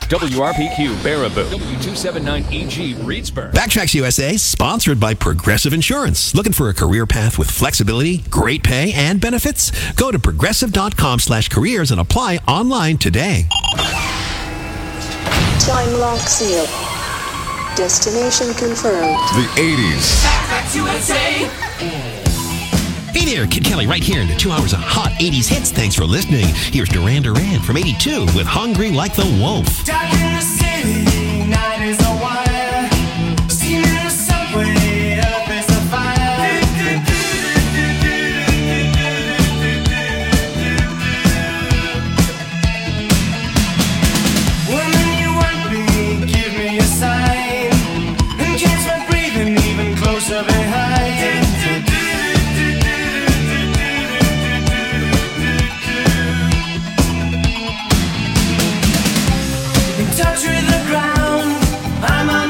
WRPQ Baraboo, W279EG Reedsburg. Backtracks USA, sponsored by Progressive Insurance. Looking for a career path with flexibility, great pay, and benefits? Go to progressive.com/careers and apply online today. Time lock seal. Destination confirmed. The 80s. Backtracks USA. Hey there, Kid Kelly right here into 2 hours of hot 80s hits. Thanks for listening. Here's Duran Duran from 82 with Hungry Like the Wolf. Dark in the city, night is a wire. Steam in the subway, earth is a fire. Woman, you want me, give me a sign. And catch my breathing even closer behind. Touch with the ground, I'm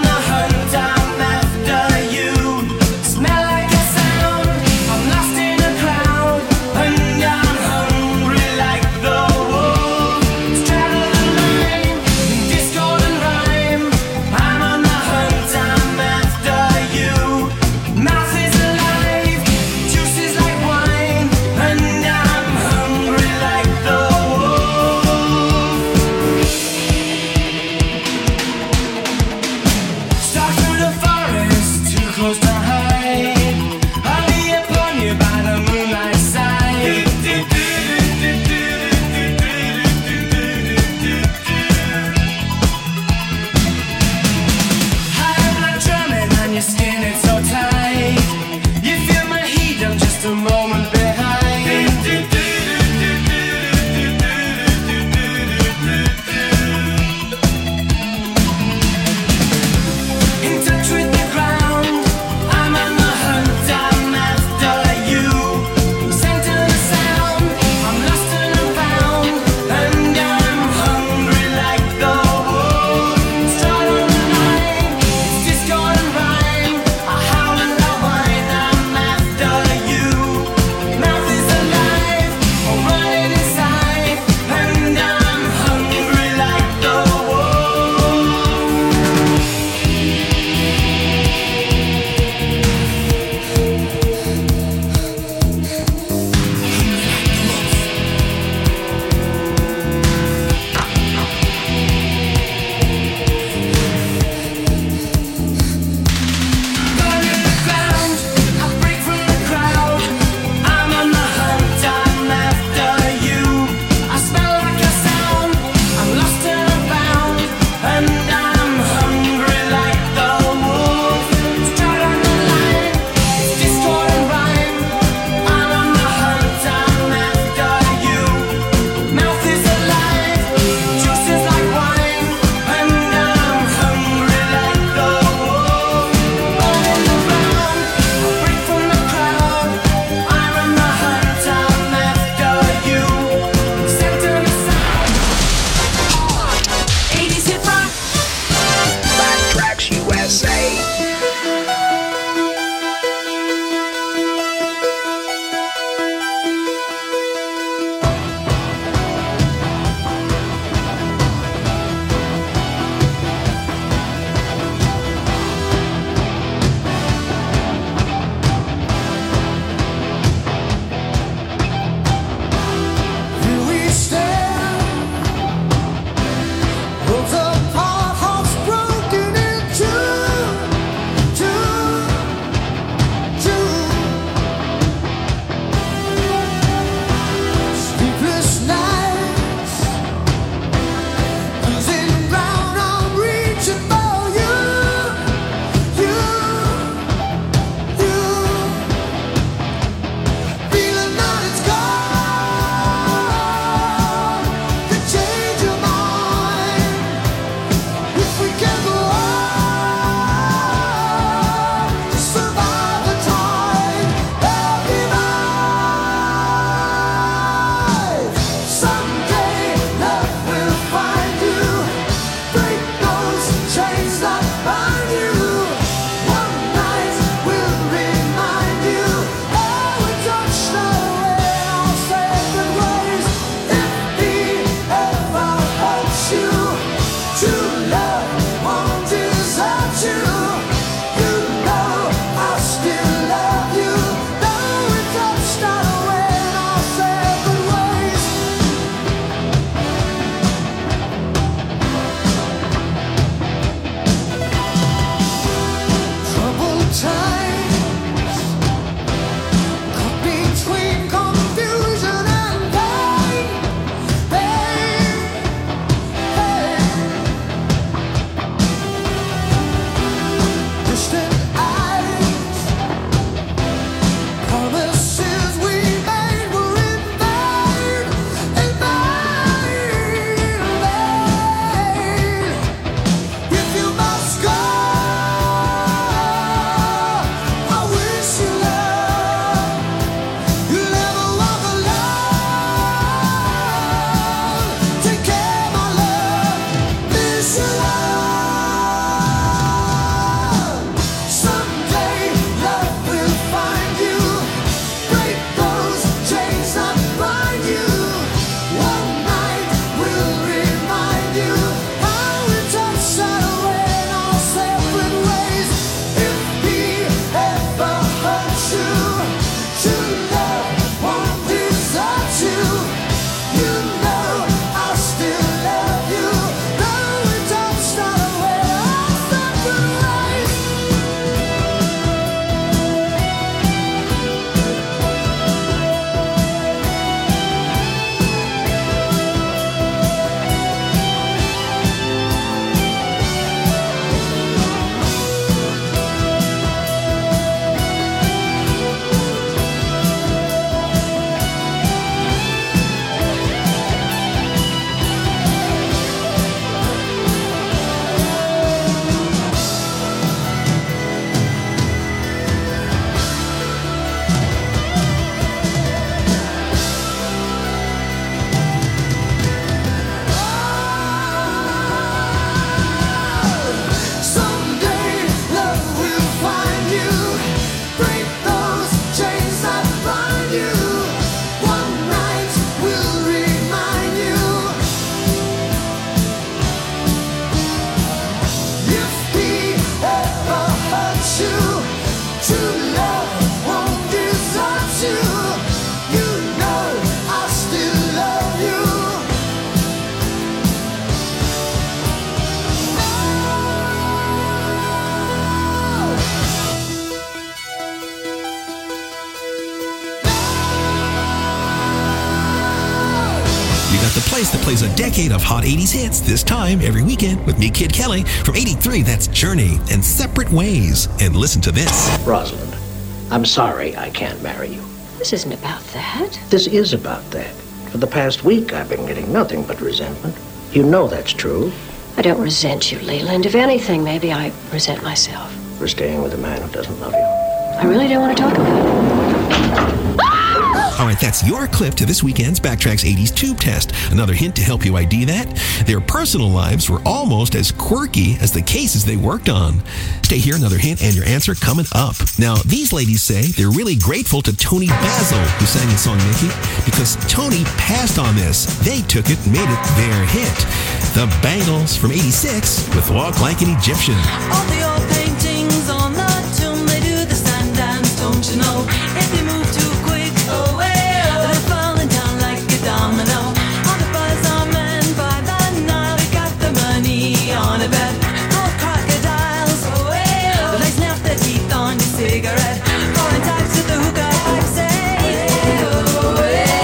plays a decade of hot 80s hits, this time every weekend with me, Kid Kelly. From 83, that's Journey and Separate Ways. And listen to this. Rosalind, I'm sorry I can't marry you. This isn't about that. This is about that. For the past week, I've been getting nothing but resentment. You know that's true. I don't resent you, Leland. If anything, maybe I resent myself. For staying with a man who doesn't love you. I really don't want to talk about it. All right, that's your clip to this weekend's Backtracks 80s Tube Test. Another hint to help you ID that. Their personal lives were almost as quirky as the cases they worked on. Stay here, another hint and your answer coming up. Now, these ladies say they're really grateful to Tony Basil, who sang the song Nikki, because Tony passed on this. They took it and made it their hit. The Bangles from 86 with Walk Like an Egyptian. All the old paintings on the tomb, they do the stand dance, don't you know? If you move too quick, oh well, they're falling down like a domino. All the buzz are men by the Nile, we got the money on a bet. Gold crocodiles, oh well, they snap their teeth on your cigarette. Foreign types with the hookah pipe say, oh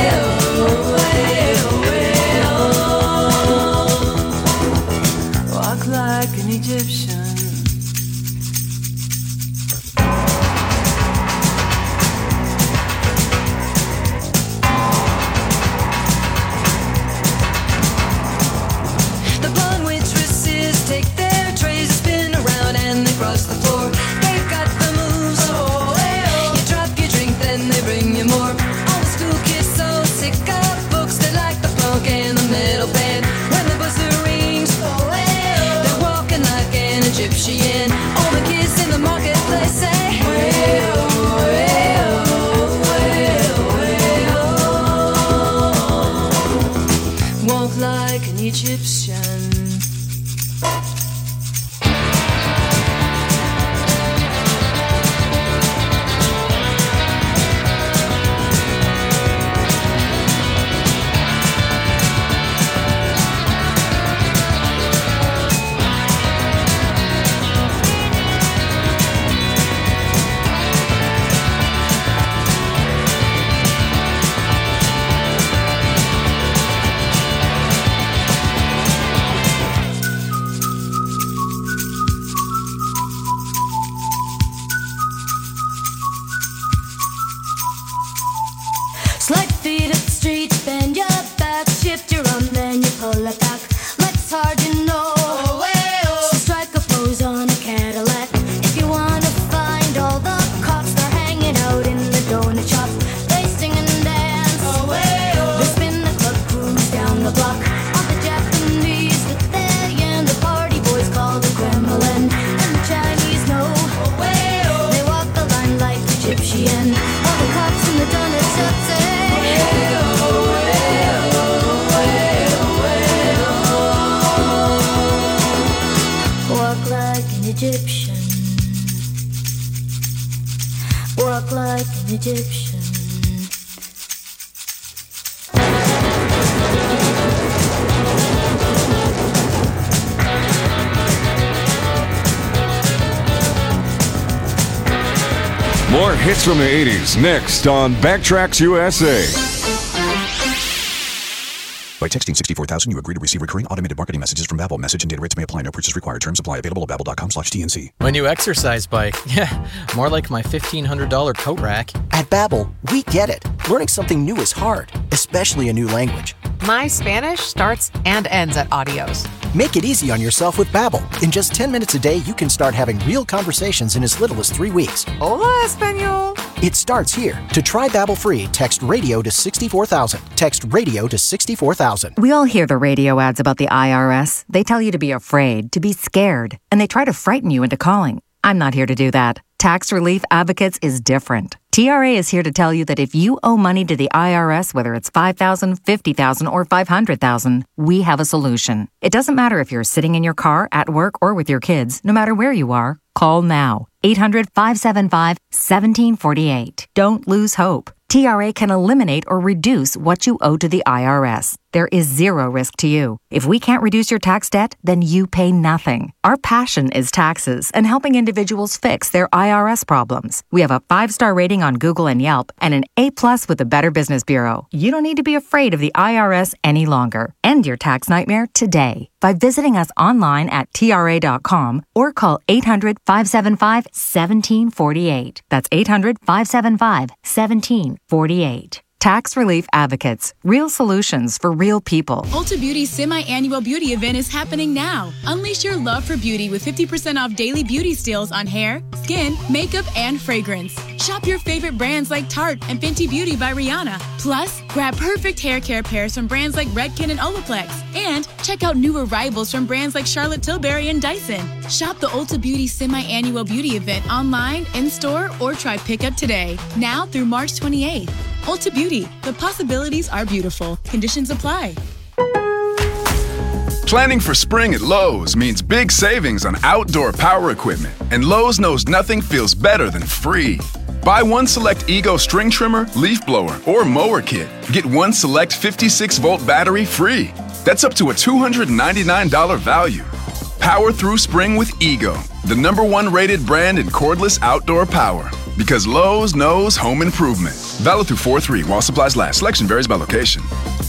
well, walk like an Egyptian. Egyptian. All the kids in the marketplace say, well, walk like an Egyptian. Slide feet up the street, bend your back, shift your arm, then you pull it back. Legs hard, you know. So strike a pose on a Cadillac. If you wanna find all the cops, they're hanging out in the donut shop. They sing and dance. They spin the club, cruise down the block. All the Japanese with their yen, the party boys call the Kremlin, and the Chinese know. They walk the line like Egyptian. All the cops in the donut shop say, walk like an Egyptian. Walk like an Egyptian. More hits from the 80s next on Backtracks USA. By texting 64,000, you agree to receive recurring automated marketing messages from Babbel. Message and data rates may apply. No purchase required. Terms apply. Available at babbel.com/TNC. My new exercise bike. Yeah, more like my $1,500 coat rack. At Babbel, we get it. Learning something new is hard, especially a new language. My Spanish starts and ends at Adios. Make it easy on yourself with Babbel. In just 10 minutes a day, you can start having real conversations in as little as 3 weeks. Hola, Espanol. It starts here. To try Babbel free, text radio to 64,000. Text radio to 64,000. We all hear the radio ads about the IRS. They tell you to be afraid, to be scared, and they try to frighten you into calling. I'm not here to do that. Tax Relief Advocates is different. TRA is here to tell you that if you owe money to the IRS, whether it's $5,000, $50,000, or $500,000, we have a solution. It doesn't matter if you're sitting in your car, at work, or with your kids. No matter where you are, call now. 800-575-1748. Don't lose hope. TRA can eliminate or reduce what you owe to the IRS. There is zero risk to you. If we can't reduce your tax debt, then you pay nothing. Our passion is taxes and helping individuals fix their IRS problems. We have a 5-star rating on Google and Yelp and an A+ with the Better Business Bureau. You don't need to be afraid of the IRS any longer. End your tax nightmare today by visiting us online at TRA.com or call 800-575-1748. That's 800-575-1748. Tax Relief Advocates. Real solutions for real people. Ulta Beauty's semi-annual beauty event is happening now. Unleash your love for beauty with 50% off daily beauty steals on hair, skin, makeup, and fragrance. Shop your favorite brands like Tarte and Fenty Beauty by Rihanna. Plus, grab perfect hair care pairs from brands like Redken and Olaplex. And check out new arrivals from brands like Charlotte Tilbury and Dyson. Shop the Ulta Beauty semi-annual beauty event online, in-store, or try pickup today. Now through March 28th. Ulta Beauty. The possibilities are beautiful. Conditions apply. Planning for spring at Lowe's means big savings on outdoor power equipment, and Lowe's knows nothing feels better than free. Buy one select Ego string trimmer, leaf blower, or mower kit. Get one select 56-volt battery free. That's up to a $299 value. Power through spring with Ego, the #1 rated brand in cordless outdoor power. Because Lowe's knows home improvement. Valid through 4/3 while supplies last. Selection varies by location.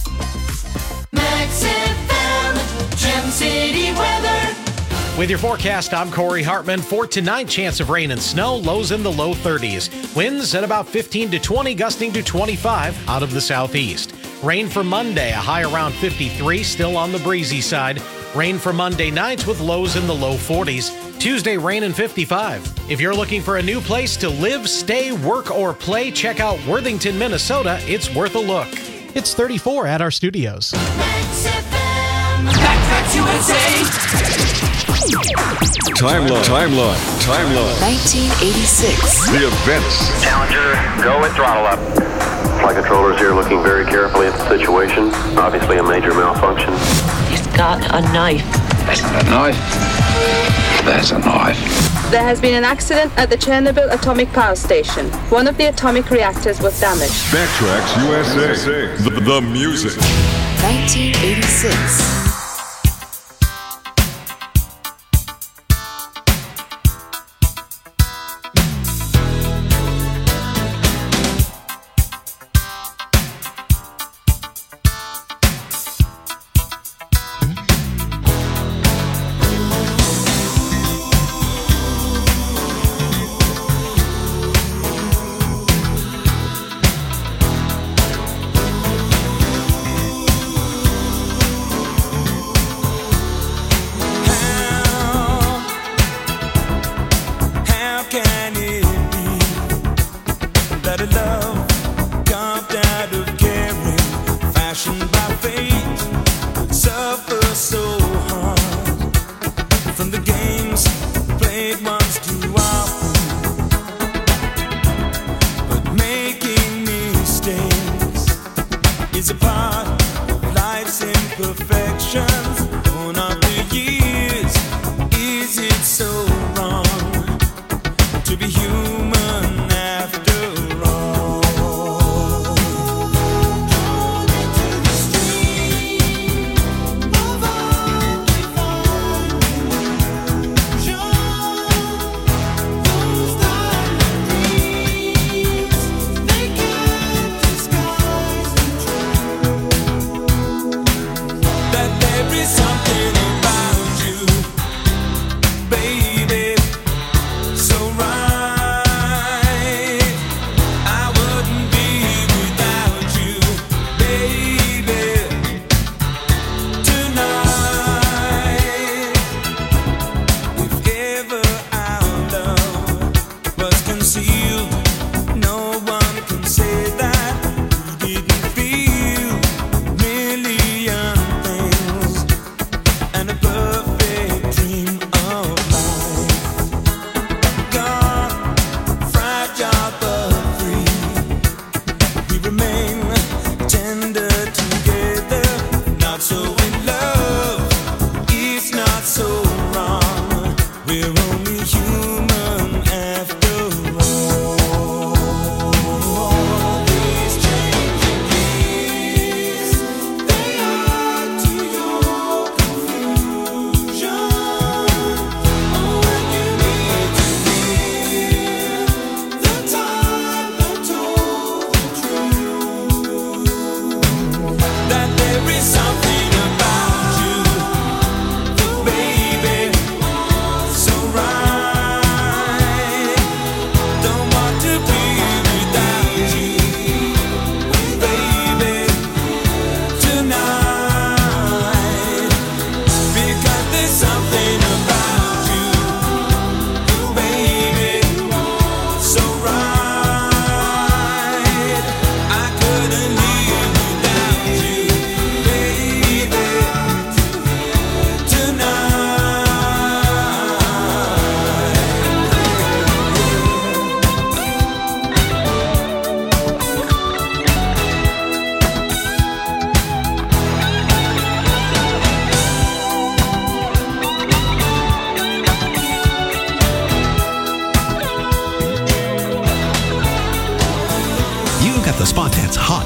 Max FM, Gem City weather. With your forecast, I'm Corey Hartman. For tonight, chance of rain and snow, lows in the low 30s. Winds at about 15 to 20, gusting to 25 out of the southeast. Rain for Monday, a high around 53, still on the breezy side. Rain for Monday nights with lows in the low 40s. Tuesday, rain and 55. If you're looking for a new place to live, stay, work, or play, check out Worthington, Minnesota. It's worth a look. It's 34 at our studios. Max FM, Backtracks USA. Timeline. 1986. The events. Challenger, go and throttle up. Flight controllers here looking very carefully at the situation. Obviously a major malfunction. He's got a knife. That's not a knife. That's a knife. There has been an accident at the Chernobyl Atomic Power Station. One of the atomic reactors was damaged. Backtracks USA. The music. 1986.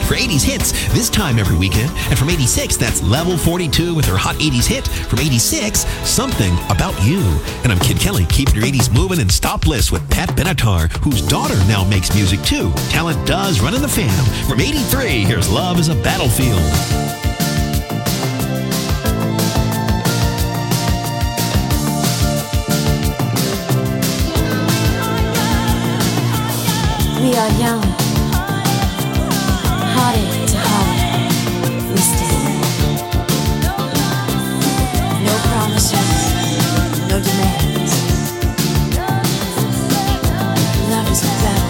for 80s hits this time every weekend. And from 86, that's Level 42 with her Hot 80s hit. From 86, Something About You. And I'm Kid Kelly, keeping your 80s moving and stopless with Pat Benatar, whose daughter now makes music too. Talent does run in the fam. From 83, here's Love is a Battlefield. We are young, heartache to heartache, we stay. No promises, no demands. Love is a battlefield.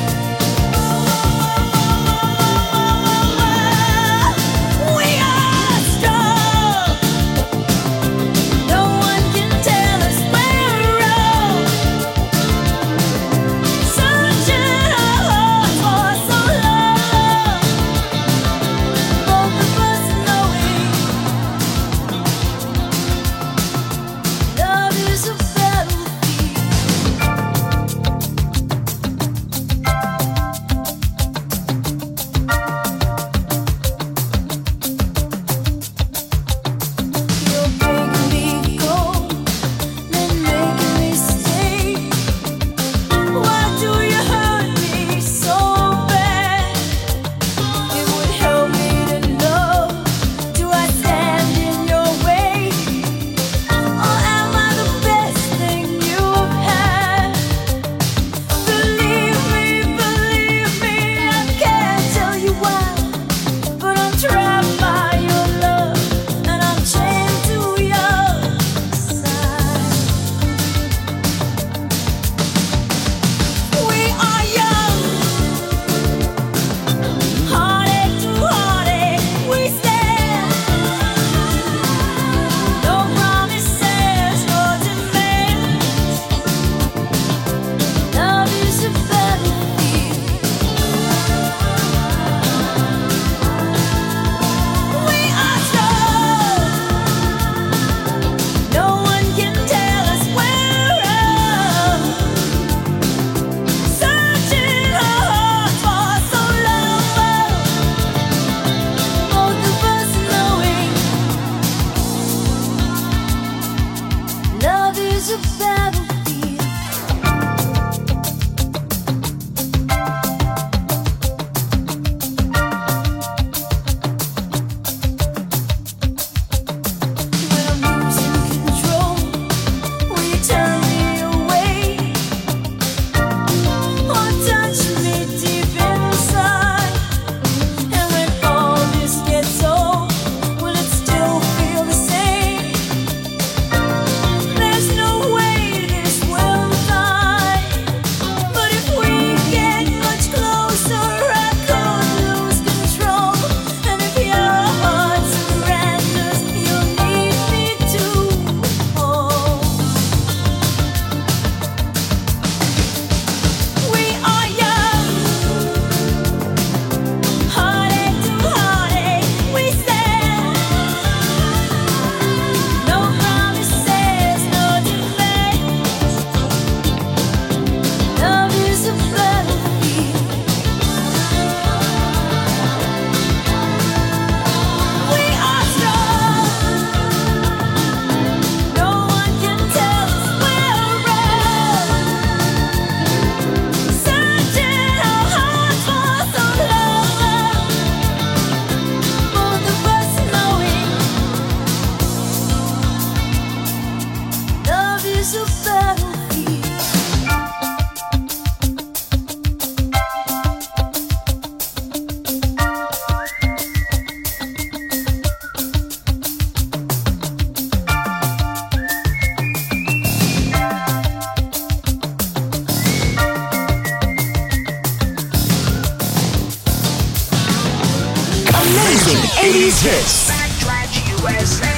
Amazing 80s hits. Backtrack USA.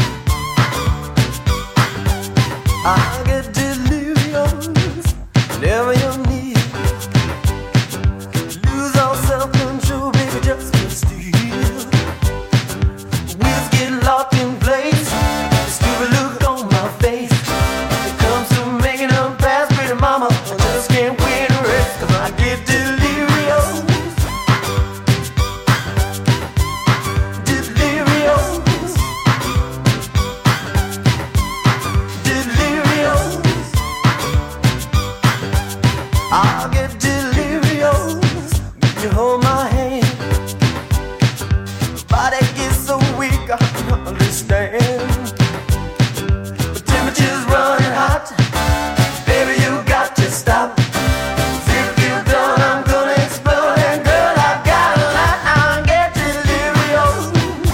I get delirious. body gets so weak, I don't understand. The temperature's running hot. Baby, you got to stop. If you're done, I'm gonna explode. And girl, I got a lot, I'll get delirious.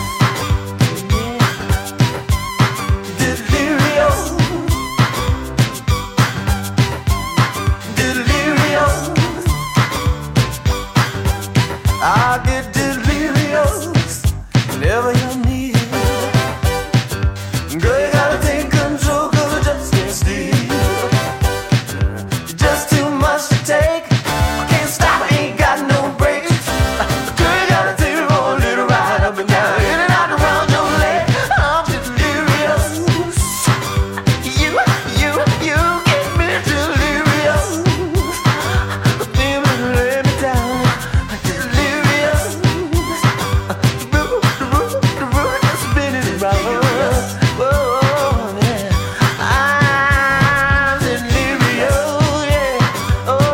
Delirious. Delirious. I'll get delirious whenever you need it. Girl, you gotta take control, 'cause I just can't sleep. Just too much to take. I can't stop, I ain't got no brakes. Girl, you gotta take it for a little ride up and down, in and out around your leg. I'm delirious. You get me delirious. Baby, lay me down. Delirious. The root is spinning around. Whoa, yeah. I'm delirious, yeah. Oh,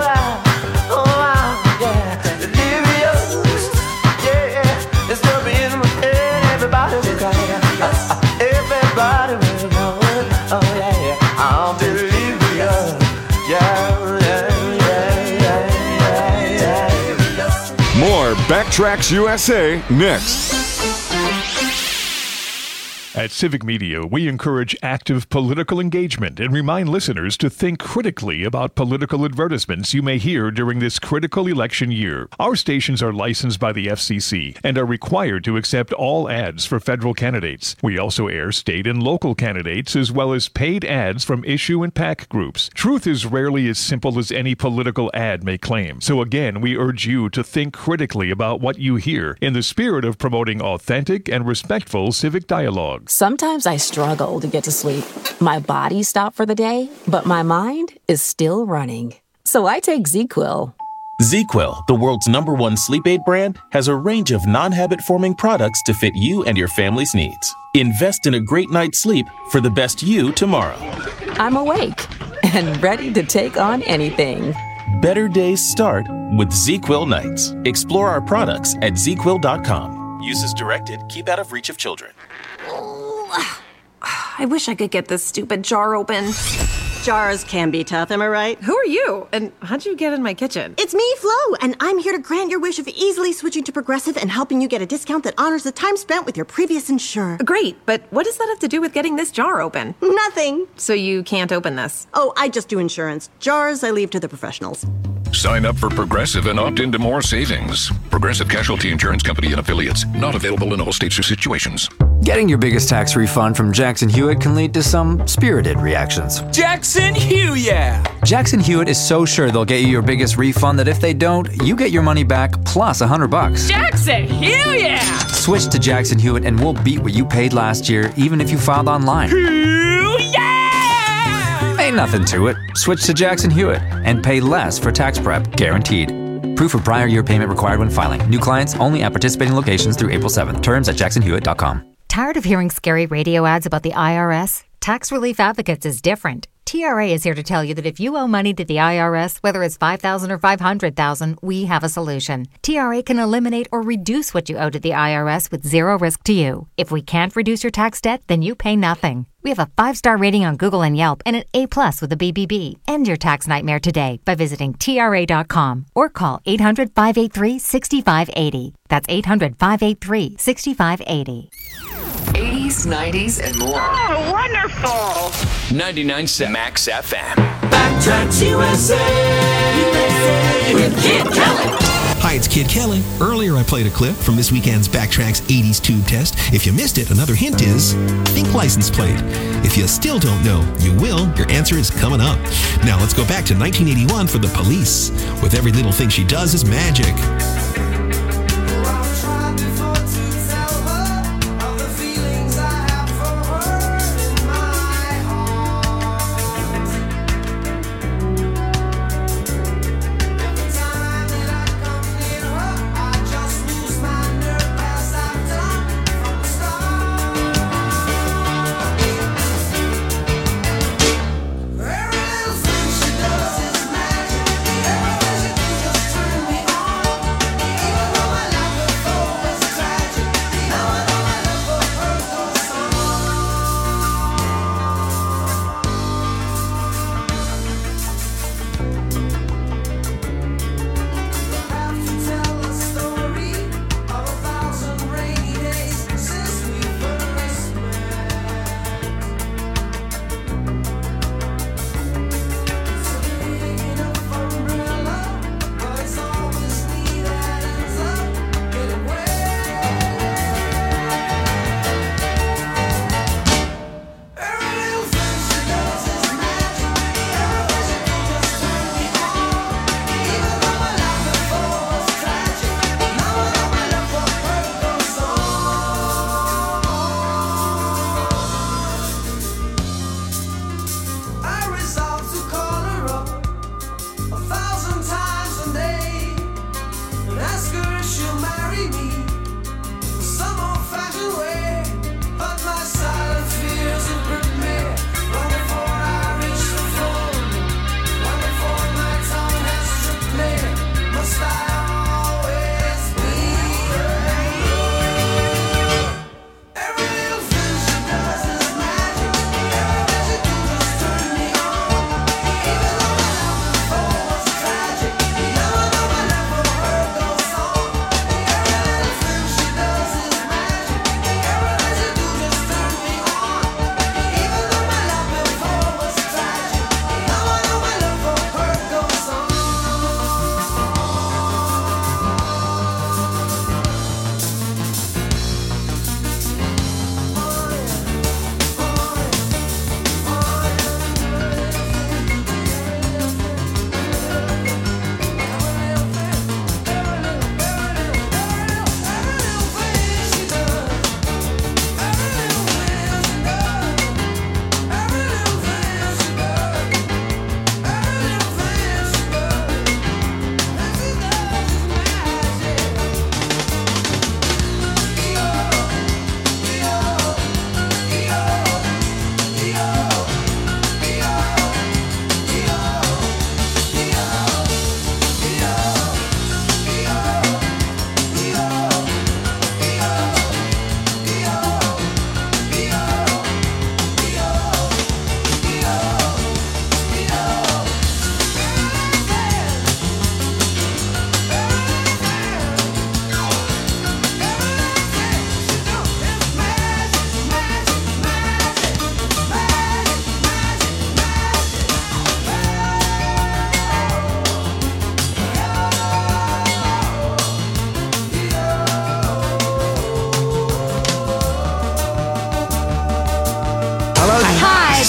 yeah. Delirious, yeah. It's gonna be in my head. Everybody will cry. Everybody will know. Oh, yeah. I'm delirious. Yeah. More Backtracks USA next. At Civic Media, we encourage active political engagement and remind listeners to think critically about political advertisements you may hear during this critical election year. Our stations are licensed by the FCC and are required to accept all ads for federal candidates. We also air state and local candidates as well as paid ads from issue and PAC groups. Truth is rarely as simple as any political ad may claim. So again, we urge you to think critically about what you hear in the spirit of promoting authentic and respectful civic dialogue. Sometimes I struggle to get to sleep. My body stopped for the day, but my mind is still running. So I take ZzzQuil. ZzzQuil, the world's #1 sleep aid brand, has a range of non-habit-forming products to fit you and your family's needs. Invest in a great night's sleep for the best you tomorrow. I'm awake and ready to take on anything. Better days start with ZzzQuil nights. Explore our products at ZzzQuil.com. Use as directed. Keep out of reach of children. I wish I could get this stupid jar open. Jars can be tough, am I right? Who are you? And how'd you get in my kitchen? It's me, Flo, and I'm here to grant your wish of easily switching to Progressive and helping you get a discount that honors the time spent with your previous insurer. Great, but what does that have to do with getting this jar open? Nothing. So you can't open this? Oh, I just do insurance. Jars, I leave to the professionals. Sign up for Progressive and opt into more savings. Progressive Casualty Insurance Company and Affiliates. Not available in all states or situations. Getting your biggest tax refund from Jackson Hewitt can lead to some spirited reactions. Jackson Hewitt! Jackson Hewitt is so sure they'll get you your biggest refund that if they don't, you get your money back plus $100. Jackson Hewitt! Switch to Jackson Hewitt and we'll beat what you paid last year, even if you filed online. Ain't nothing to it. Switch to Jackson Hewitt and pay less for tax prep, guaranteed. Proof of prior year payment required when filing. New clients only at participating locations through April 7th. Terms at jacksonhewitt.com. Tired of hearing scary radio ads about the IRS? Tax Relief Advocates is different. TRA is here to tell you that if you owe money to the IRS, whether it's $5,000 or $500,000, we have a solution. TRA can eliminate or reduce what you owe to the IRS with zero risk to you. If we can't reduce your tax debt, then you pay nothing. We have a 5-star rating on Google and Yelp and an A+ with a BBB. End your tax nightmare today by visiting TRA.com or call 800-583-6580. That's 800-583-6580. 80s, 90s, and more. Oh, wonderful! 99.7 Max FM. Backtracks USA with Kid Kelly. Hi, it's Kid Kelly. Earlier I played a clip from this weekend's Backtracks 80s Tube Test. If you missed it, another hint is think license plate. If you still don't know, you will. Your answer is coming up. Now let's go back to 1981 for The Police. With Every Little Thing She Does is Magic.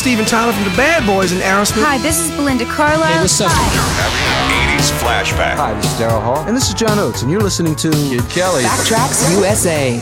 Steven Tyler from the Bad Boys and Aerosmith. Hi, this is Belinda Carlisle. Hey, what's up? 80s flashback. Hi, this is Daryl Hall. And this is John Oates, and you're listening to Kid Kelly. Backtracks USA.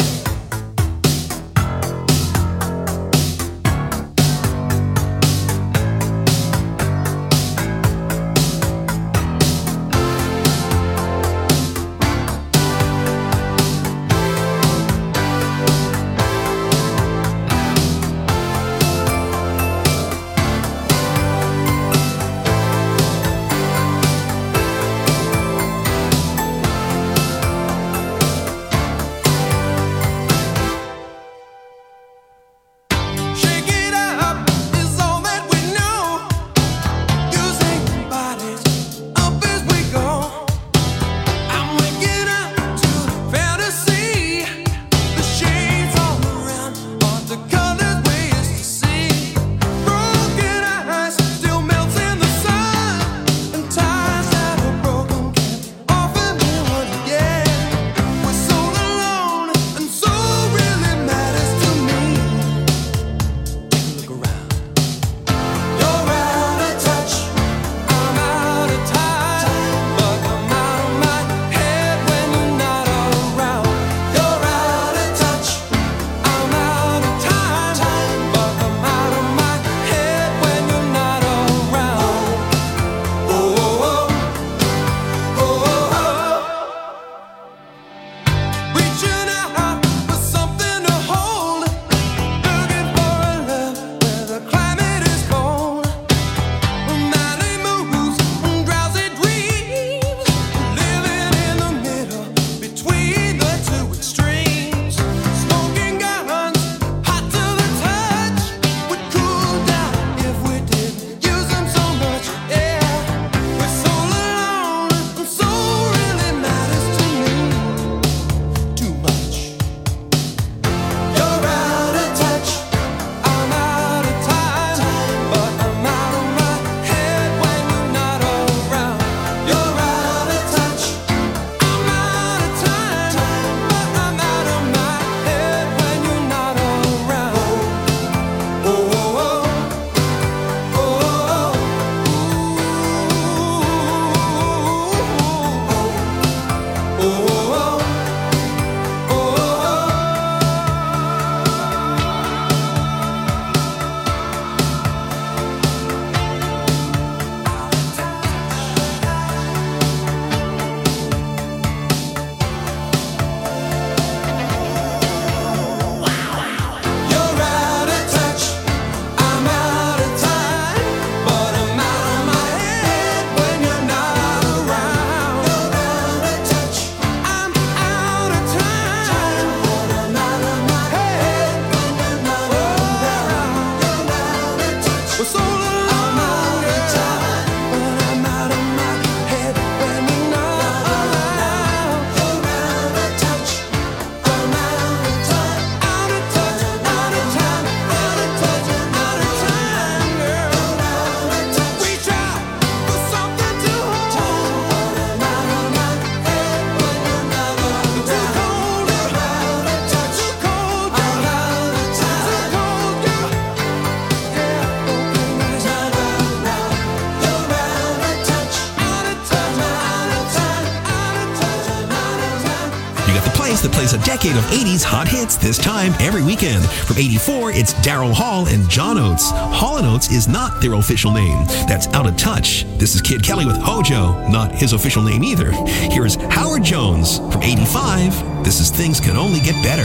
That plays a decade of 80s hot hits this time every weekend. From 84, it's Daryl Hall and John Oates. Hall & Oates is not their official name. That's Out of Touch. This is Kid Kelly with Hojo, not his official name either. Here's Howard Jones from 85. This is Things Can Only Get Better.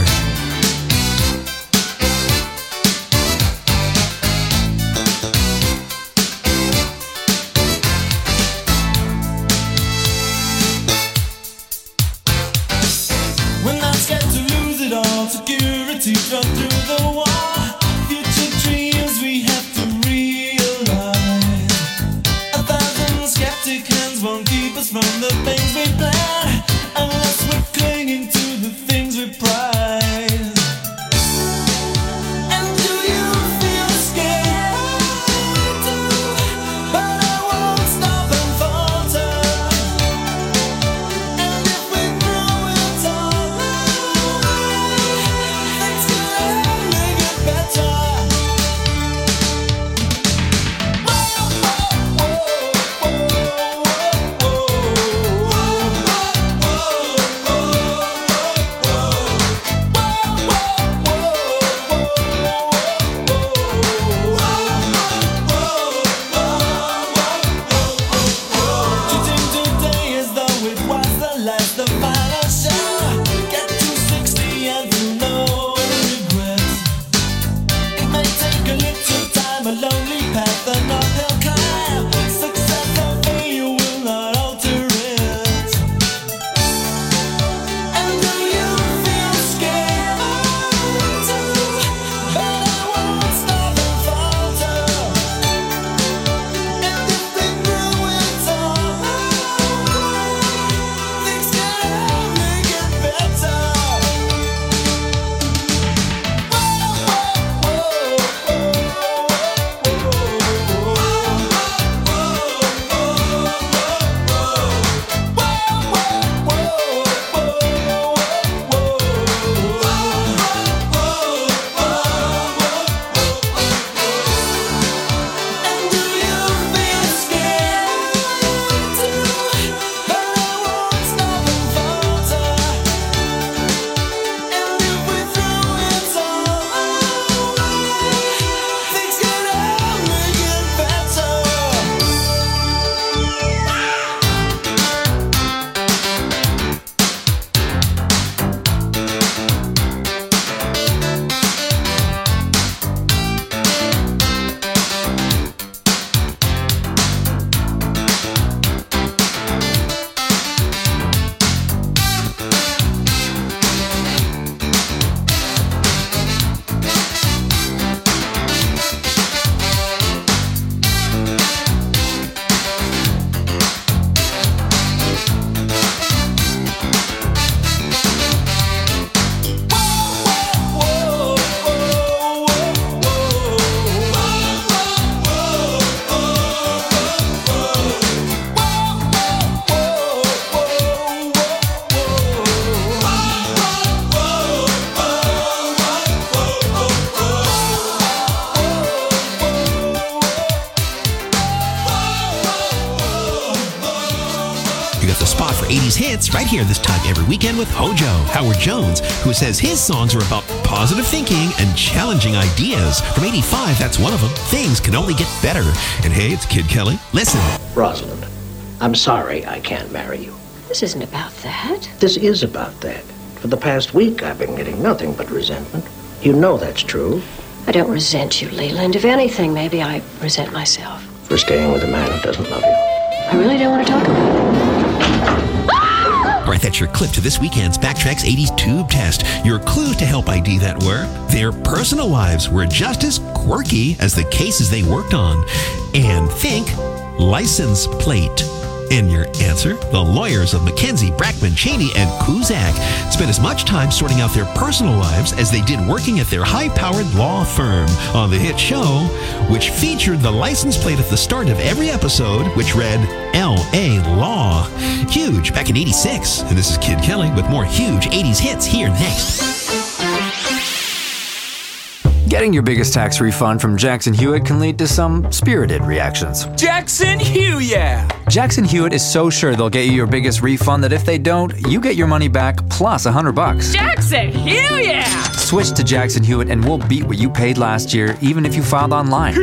80s hits right here this time every weekend with Hojo, Howard Jones, who says his songs are about positive thinking and challenging ideas. From 85, that's one of them. Things can only get better. And hey, it's Kid Kelly. Listen. Rosalind, I'm sorry I can't marry you. This isn't about that. This is about that. For the past week, I've been getting nothing but resentment. You know that's true. I don't resent you, Leland. If anything, maybe I resent myself. For staying with a man who doesn't love you. I really don't want to talk about it. All right, that's your clip to this weekend's Backtracks 80s Tube Test. Your clue to help ID that were their personal lives were just as quirky as the cases they worked on. And think license plate. And your answer, the lawyers of McKenzie, Brackman, Cheney, and Cusack spent as much time sorting out their personal lives as they did working at their high-powered law firm on the hit show, which featured the license plate at the start of every episode, which read L.A. Law. Huge back in 86. And this is Kid Kelly with more huge 80s hits here next. Getting your biggest tax refund from Jackson Hewitt can lead to some spirited reactions. Jackson Hewitt! Jackson Hewitt is so sure they'll get you your biggest refund that if they don't, you get your money back plus $100. Jackson Hewitt! Switch to Jackson Hewitt and we'll beat what you paid last year, even if you filed online.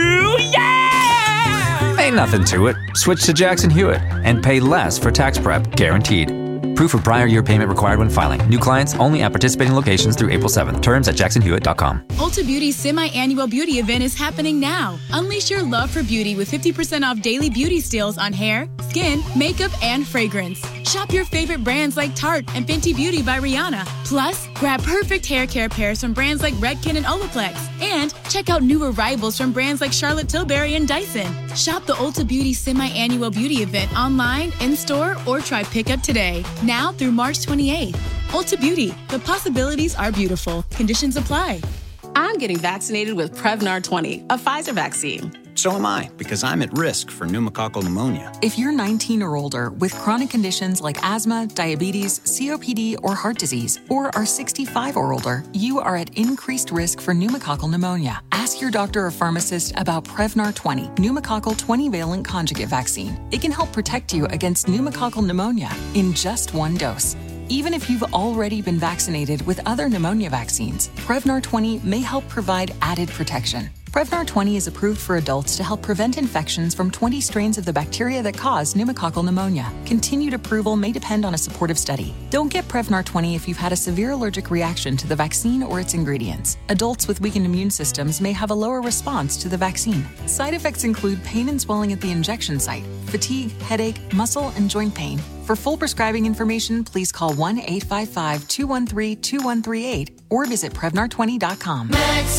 Ain't nothing to it. Switch to Jackson Hewitt and pay less for tax prep, guaranteed. Proof of prior year payment required when filing. New clients only at participating locations through April 7th. Terms at jacksonhewitt.com. Ulta Beauty's semi-annual beauty event is happening now. Unleash your love for beauty with 50% off daily beauty steals on hair, skin, makeup, and fragrance. Shop your favorite brands like Tarte and Fenty Beauty by Rihanna. Plus, grab perfect hair care pairs from brands like Redken and Olaplex. And check out new arrivals from brands like Charlotte Tilbury and Dyson. Shop the Ulta Beauty semi-annual beauty event online, in-store, or try pickup today. Now through March 28th. Ulta Beauty. The possibilities are beautiful. Conditions apply. I'm getting vaccinated with Prevnar 20, a Pfizer vaccine. So am I, because I'm at risk for pneumococcal pneumonia. If you're 19 or older with chronic conditions like asthma, diabetes, COPD, or heart disease, or are 65 or older, you are at increased risk for pneumococcal pneumonia. Ask your doctor or pharmacist about Prevnar 20, pneumococcal 20-valent conjugate vaccine. It can help protect you against pneumococcal pneumonia in just one dose. Even if you've already been vaccinated with other pneumonia vaccines, Prevnar 20 may help provide added protection. Prevnar 20 is approved for adults to help prevent infections from 20 strains of the bacteria that cause pneumococcal pneumonia. Continued approval may depend on a supportive study. Don't get Prevnar 20 if you've had a severe allergic reaction to the vaccine or its ingredients. Adults with weakened immune systems may have a lower response to the vaccine. Side effects include pain and swelling at the injection site, fatigue, headache, muscle, and joint pain. For full prescribing information, please call 1-855-213-2138 or visit Prevnar20.com.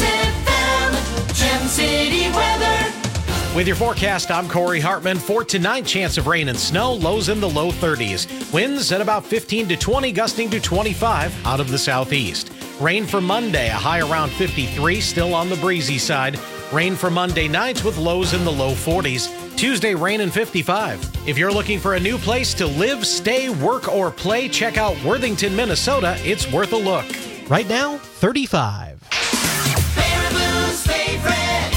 Gem City weather. With your forecast, I'm Corey Hartman. For tonight, chance of rain and snow, lows in the low 30s. Winds at about 15 to 20, gusting to 25 out of the southeast. Rain for Monday, a high around 53, still on the breezy side. Rain for Monday nights with lows in the low 40s. Tuesday, rain and 55. If you're looking for a new place to live, stay, work, or play, check out Worthington, Minnesota. It's worth a look. Right now, 35. Favorite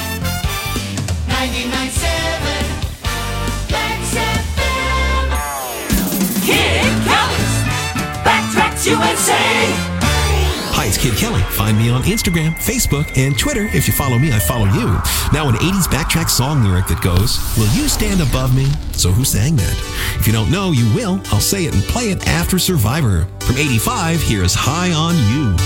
99.7 Max FM. Kid Kelly's Backtracks USA. Hi, it's Kid Kelly. Find me on Instagram, Facebook, and Twitter. If you follow me, I follow you. Now, an 80s Backtrack song lyric that goes, "Will you stand above me?" So who sang that? If you don't know, you will. I'll say it and play it after Survivor. From 85, here's High on You.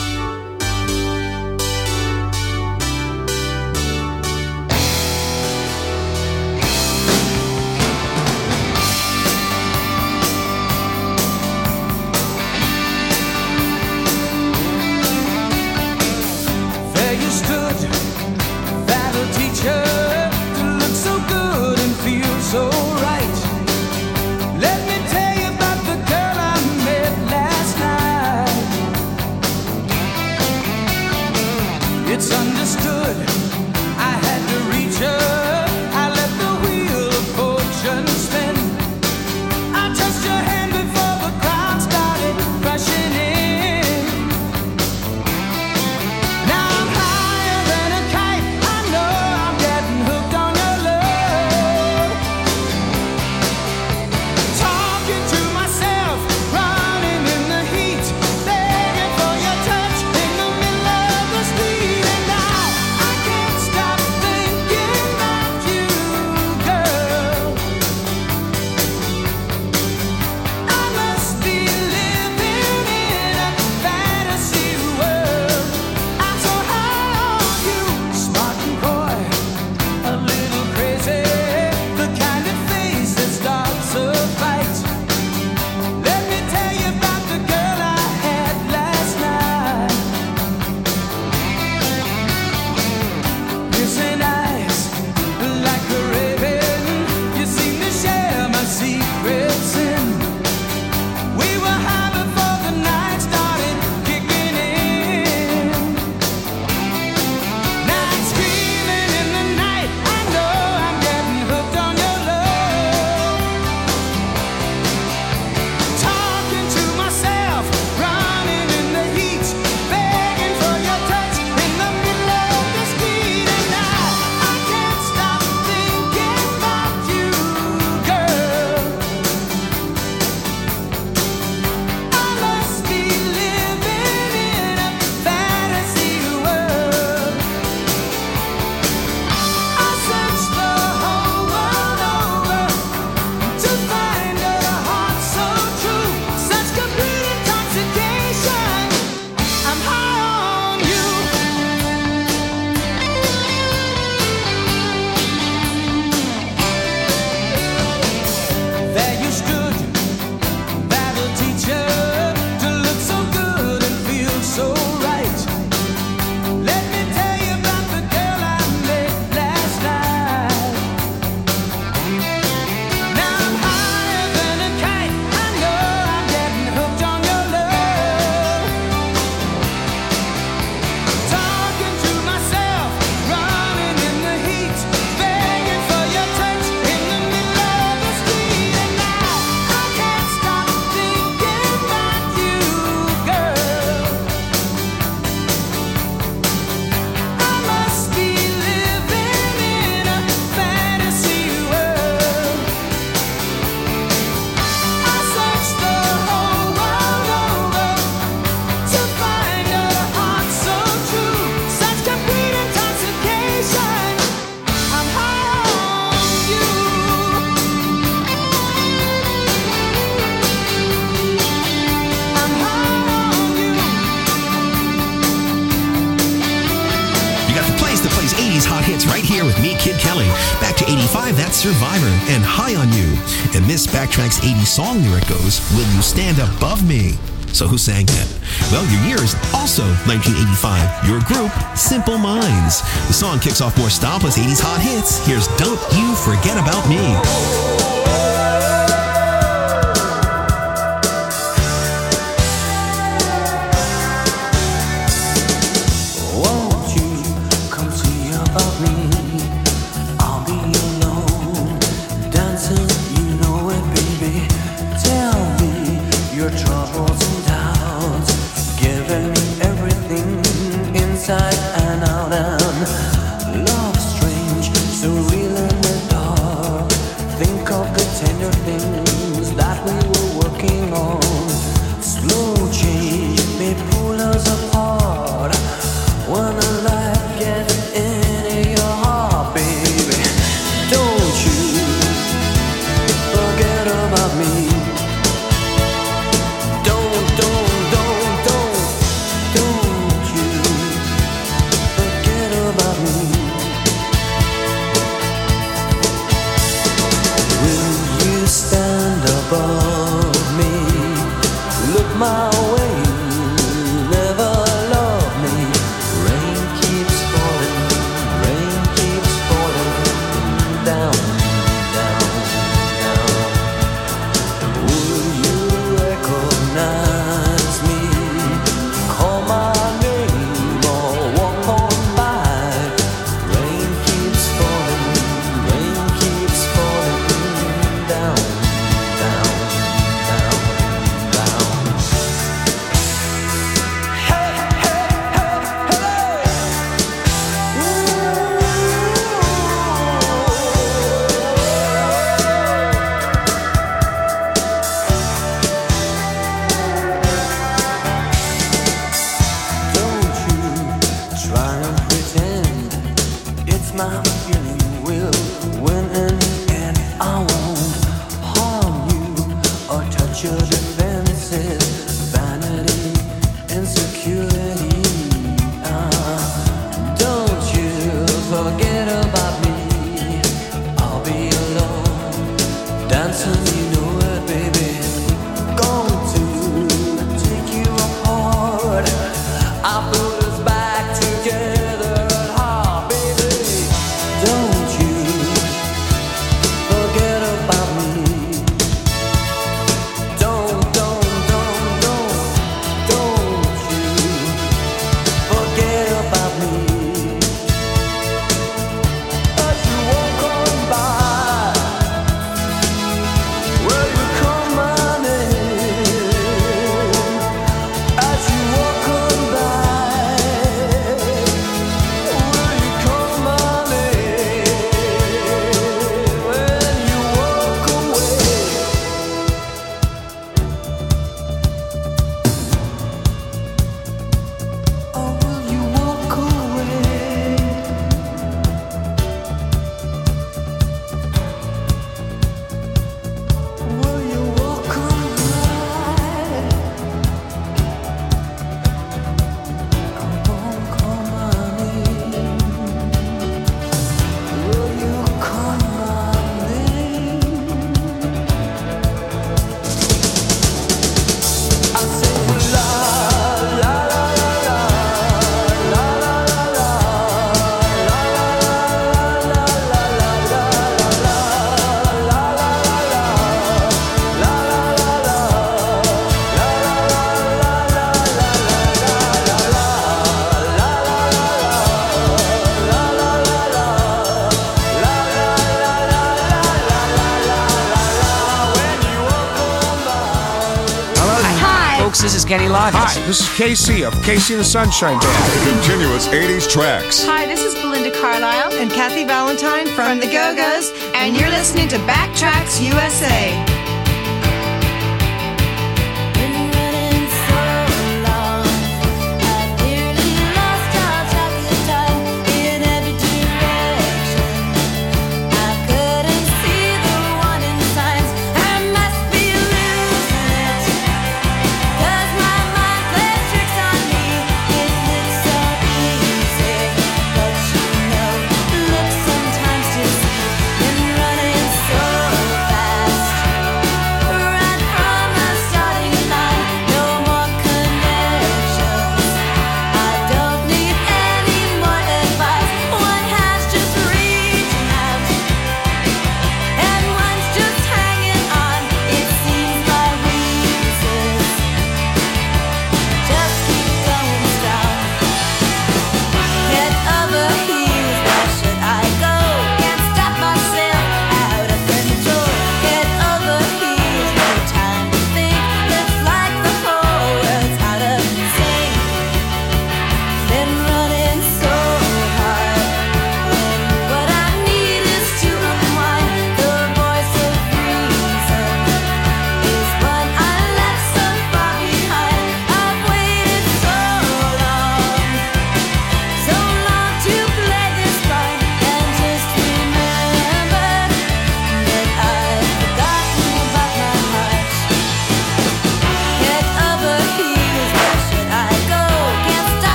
Talking to myself. 80s hot hits right here with me, Kid Kelly. Back to 85, that's Survivor and High on You. And this Backtrack's 80s song lyric goes, Will You Stand Above Me? So who sang that? Well, your year is also 1985. Your group, Simple Minds. The song kicks off more style plus 80s hot hits. Here's Don't You Forget About Me. This is Kenny Loggins. Hi, this is KC of KC and the Sunshine Band. Continuous 80s tracks. Hi, this is Belinda Carlisle And Kathy Valentine from the Go-Go's, and you're listening to Backtracks USA. But you know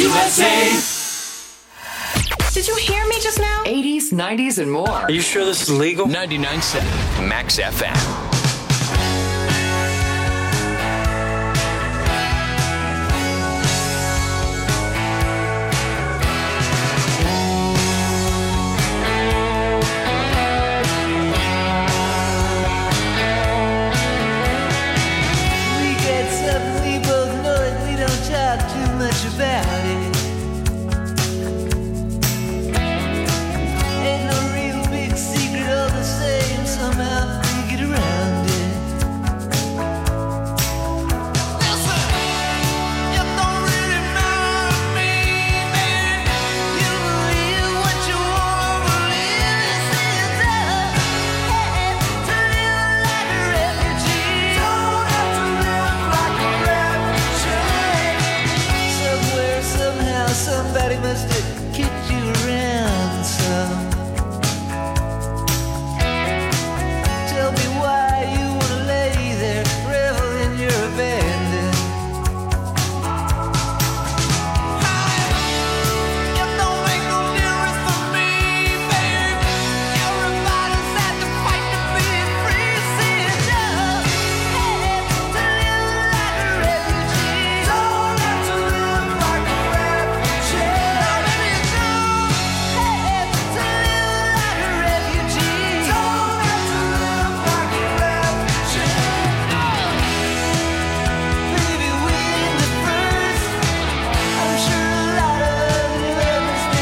USA. Did you hear me just now? 80s, 90s, and more. Are you sure this is legal? 99.7 Max FM. We get something we both know and we don't talk too much about it.